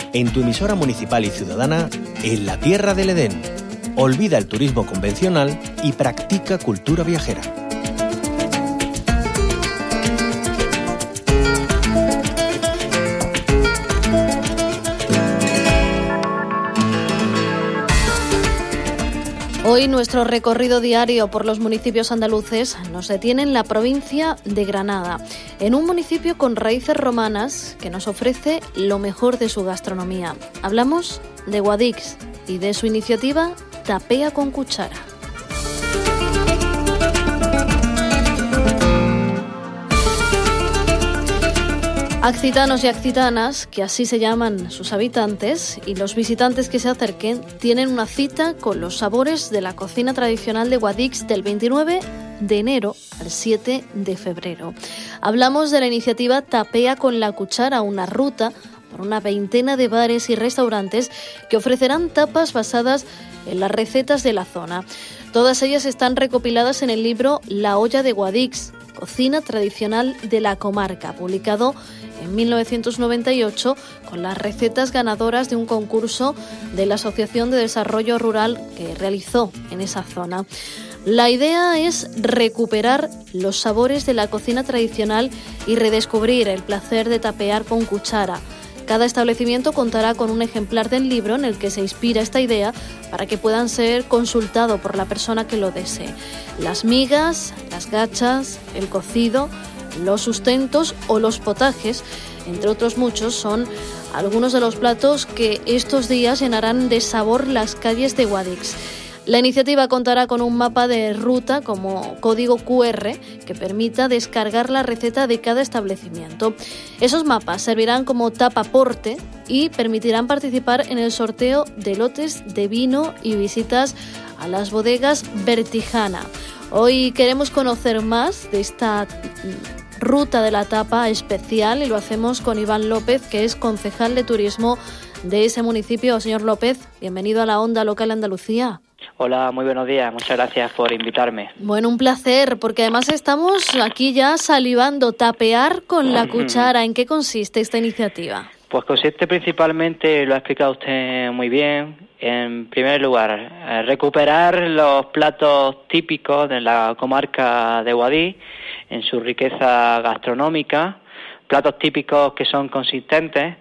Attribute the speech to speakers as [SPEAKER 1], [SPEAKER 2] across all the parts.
[SPEAKER 1] en tu emisora municipal y ciudadana, en la Tierra del Edén. Olvida el turismo convencional y practica cultura viajera.
[SPEAKER 2] Hoy nuestro recorrido diario por los municipios andaluces nos detiene en la provincia de Granada, en un municipio con raíces romanas que nos ofrece lo mejor de su gastronomía. Hablamos de Guadix y de su iniciativa Tapea con Cuchara. Accitanos y accitanas, que así se llaman sus habitantes, y los visitantes que se acerquen tienen una cita con los sabores de la cocina tradicional de Guadix del 29 de enero al 7 de febrero. Hablamos de la iniciativa Tapea con la Cuchara, una ruta por una veintena de bares y restaurantes que ofrecerán tapas basadas en las recetas de la zona. Todas ellas están recopiladas en el libro La olla de Guadix, cocina tradicional de la comarca, publicado en 1998 con las recetas ganadoras de un concurso de la Asociación de Desarrollo Rural que realizó en esa zona. La idea es recuperar los sabores de la cocina tradicional y redescubrir el placer de tapear con cuchara. Cada establecimiento contará con un ejemplar del libro en el que se inspira esta idea para que puedan ser consultado por la persona que lo desee. Las migas, las gachas, el cocido, los sustentos o los potajes, entre otros muchos, son algunos de los platos que estos días llenarán de sabor las calles de Guadix. La iniciativa contará con un mapa de ruta como código QR que permita descargar la receta de cada establecimiento. Esos mapas servirán como tapaporte y permitirán participar en el sorteo de lotes de vino y visitas a las bodegas Vertijana. Hoy queremos conocer más de esta ruta de la tapa especial y lo hacemos con Iván López, que es concejal de turismo de ese municipio. Señor López, bienvenido a la Onda Local Andalucía.
[SPEAKER 3] Hola, muy buenos días. Muchas gracias por invitarme.
[SPEAKER 2] Bueno, un placer, porque además estamos aquí ya salivando. Tapear con la cuchara. ¿En qué consiste esta iniciativa?
[SPEAKER 3] Pues consiste principalmente, lo ha explicado usted muy bien, en primer lugar, recuperar los platos típicos de la comarca de Guadix en su riqueza gastronómica, platos típicos que son consistentes,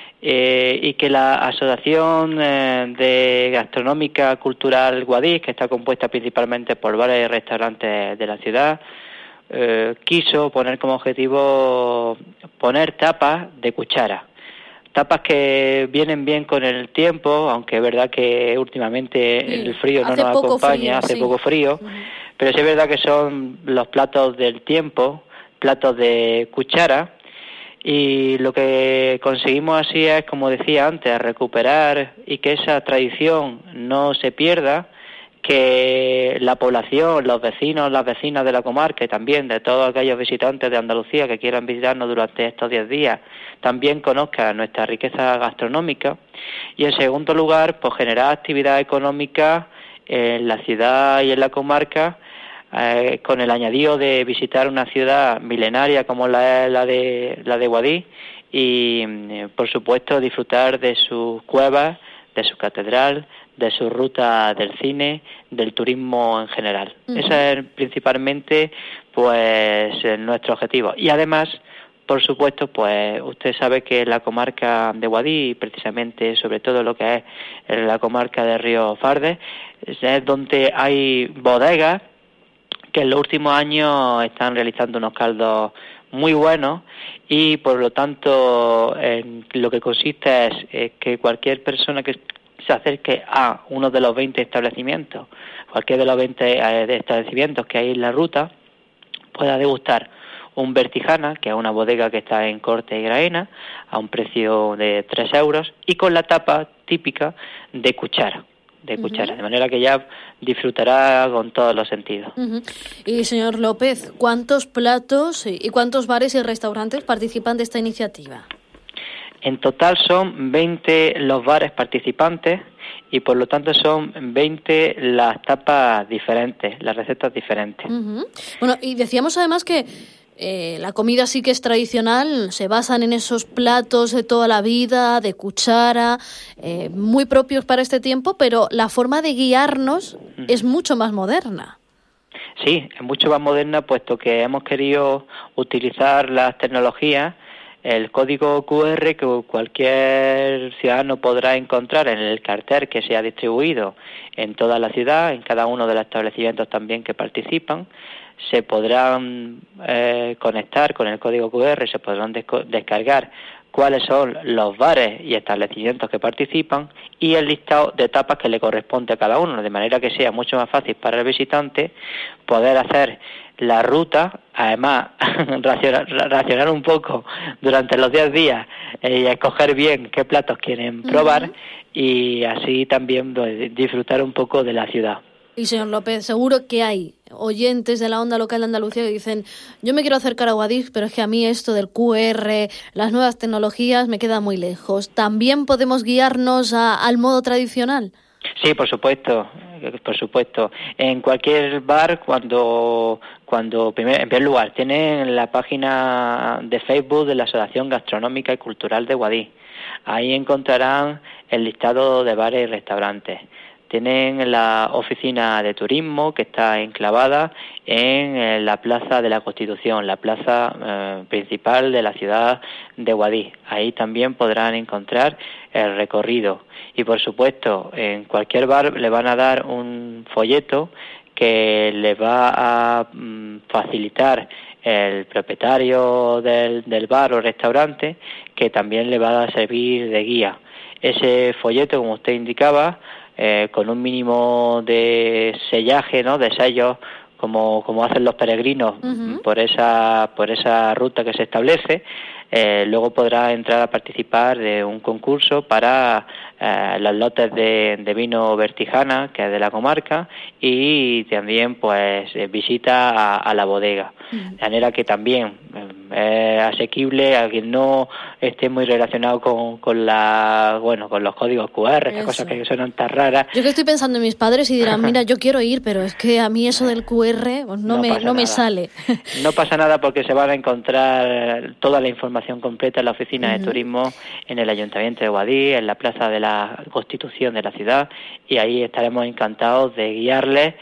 [SPEAKER 3] y que la Asociación de Gastronómica Cultural Guadix, que está compuesta principalmente por bares y restaurantes de la ciudad, quiso poner como objetivo poner tapas de cuchara. Tapas que vienen bien con el tiempo, aunque es verdad que últimamente el frío no nos acompaña, hace poco frío, pero sí es verdad que son los platos del tiempo, platos de cuchara. Y lo que conseguimos así es, como decía antes, recuperar y que esa tradición no se pierda, que la población, los vecinos, las vecinas de la comarca y también de todos aquellos visitantes de Andalucía que quieran visitarnos durante estos 10 días, también conozcan nuestra riqueza gastronómica. Y en segundo lugar, pues generar actividad económica en la ciudad y en la comarca, con el añadido de visitar una ciudad milenaria como la de Guadix y, por supuesto, disfrutar de sus cuevas, de su catedral, de su ruta del cine, del turismo en general. Ese es principalmente pues nuestro objetivo. Y además, por supuesto, pues usted sabe que la comarca de Guadix, precisamente sobre todo lo que es la comarca de Río Fardes, es donde hay bodegas que en los últimos años están realizando unos caldos muy buenos y por lo tanto lo que consiste es que cualquier persona que se acerque a uno de los 20 establecimientos, cualquier de los 20 establecimientos que hay en la ruta, pueda degustar un Vertijana, que es una bodega que está en Corte y Graena, a un precio de 3 euros y con la tapa típica de cuchara. De manera que ya disfrutará con todos los sentidos.
[SPEAKER 2] Y señor López, ¿cuántos platos y cuántos bares y restaurantes participan de esta iniciativa?
[SPEAKER 3] En total son 20 los bares participantes y por lo tanto son 20 las tapas diferentes, las recetas diferentes.
[SPEAKER 2] Bueno, y decíamos además que La comida sí que es tradicional, se basan en esos platos de toda la vida, de cuchara, muy propios para este tiempo, pero la forma de guiarnos es mucho más moderna.
[SPEAKER 3] Sí, es mucho más moderna, puesto que hemos querido utilizar las tecnologías, el código QR que cualquier ciudadano podrá encontrar en el cartel que se ha distribuido en toda la ciudad, en cada uno de los establecimientos también que participan. Se podrán conectar con el código QR, se podrán descargar cuáles son los bares y establecimientos que participan y el listado de etapas que le corresponde a cada uno, de manera que sea mucho más fácil para el visitante poder hacer la ruta, además racionar un poco durante los 10 días y escoger bien qué platos quieren probar y así también disfrutar un poco de la ciudad.
[SPEAKER 2] Y señor López, seguro que hay oyentes de la Onda Local de Andalucía que dicen, yo me quiero acercar a Guadix, pero es que a mí esto del QR, las nuevas tecnologías me queda muy lejos. ¿También podemos guiarnos al modo tradicional?
[SPEAKER 3] Sí, por supuesto. En cualquier bar, cuando en primer lugar, tienen la página de Facebook de la Asociación Gastronómica y Cultural de Guadix. Ahí encontrarán el listado de bares y restaurantes. Tienen la oficina de turismo que está enclavada en la Plaza de la Constitución, la plaza principal de la ciudad de Guadix. Ahí también podrán encontrar el recorrido. Y por supuesto, en cualquier bar le van a dar un folleto que le va a facilitar el propietario del bar o restaurante, que también le va a servir de guía. Ese folleto, como usted indicaba, con un mínimo de sellaje, ¿no?, de sellos, como hacen los peregrinos por esa ruta que se establece, luego podrá entrar a participar de un concurso para los lotes de vino Vertijana, que es de la comarca, y también pues visita a la bodega. De manera que también es asequible a quien no esté muy relacionado con los códigos QR, esas cosas que suenan tan raras.
[SPEAKER 2] Yo que estoy pensando en mis padres y dirán, mira, yo quiero ir, pero es que a mí eso del QR pues no me sale.
[SPEAKER 3] No pasa nada, porque se van a encontrar toda la información completa en la oficina de turismo, en el Ayuntamiento de Guadix, en la Plaza de la Constitución de la ciudad, y ahí estaremos encantados de guiarles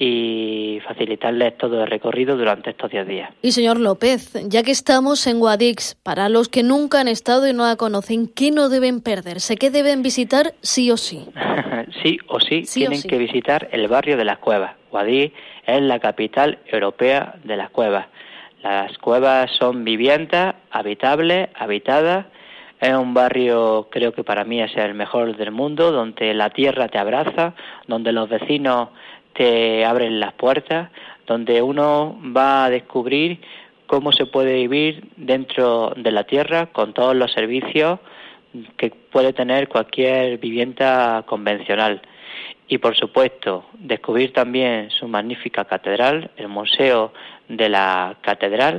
[SPEAKER 3] y facilitarles todo el recorrido durante estos 10 días.
[SPEAKER 2] Y señor López, ya que estamos en Guadix, para los que nunca han estado y no la conocen, ¿qué no deben perderse? ¿Qué deben visitar sí o sí?
[SPEAKER 3] Sí o sí tienen que visitar el barrio de las Cuevas. Guadix es la capital europea de las cuevas. Las cuevas son viviendas habitables, habitadas. Es un barrio, creo que para mí es el mejor del mundo, donde la tierra te abraza, donde los vecinos te abren las puertas, donde uno va a descubrir cómo se puede vivir dentro de la tierra con todos los servicios que puede tener cualquier vivienda convencional. Y por supuesto, descubrir también su magnífica catedral, el Museo de la Catedral,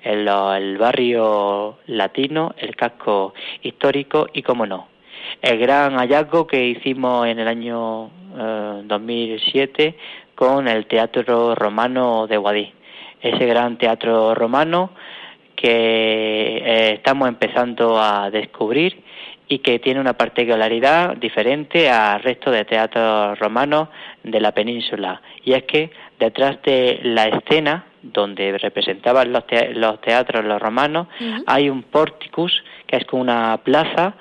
[SPEAKER 3] el barrio latino, el casco histórico y, cómo no, el gran hallazgo que hicimos en el año 2007 con el Teatro Romano de Guadix. Ese gran teatro romano que estamos empezando a descubrir y que tiene una particularidad diferente al resto de teatros romanos de la península. Y es que detrás de la escena donde representaban los teatros los romanos, hay un porticus, que es como una plaza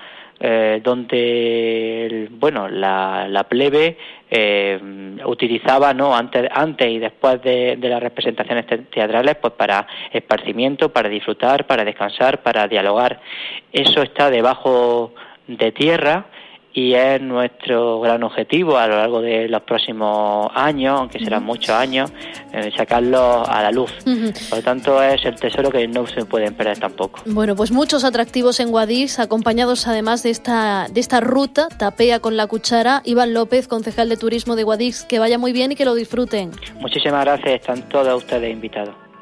[SPEAKER 3] donde la plebe utilizaba, ¿no?, antes y después de las representaciones teatrales, pues para esparcimiento, para disfrutar, para descansar, para dialogar. Eso está debajo de tierra y es nuestro gran objetivo a lo largo de los próximos años, aunque serán muchos años, sacarlo a la luz. Por lo tanto, es el tesoro que no se pueden perder tampoco.
[SPEAKER 2] Bueno, pues muchos atractivos en Guadix, acompañados además de esta ruta, Tapea con la cuchara. Iván López, concejal de Turismo de Guadix, que vaya muy bien y que lo disfruten.
[SPEAKER 3] Muchísimas gracias, están todos ustedes invitados.